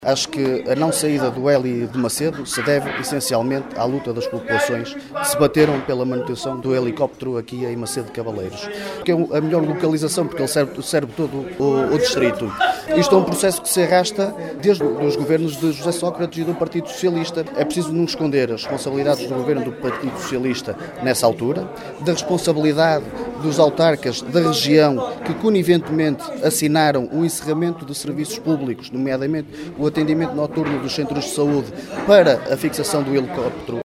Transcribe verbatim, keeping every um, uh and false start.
Acho que a não saída do heli de Macedo se deve essencialmente à luta das populações que se bateram pela manutenção do helicóptero aqui em Macedo de Cavaleiros, que é a melhor localização porque ele serve, serve todo o, o distrito. Isto é um processo que se arrasta desde os governos de José Sócrates e do Partido Socialista. É preciso não esconder as responsabilidades do governo do Partido Socialista nessa altura, da responsabilidade dos autarcas da região que coniventemente assinaram o encerramento de serviços públicos, nomeadamente o atendimento noturno dos centros de saúde para a fixação do helicóptero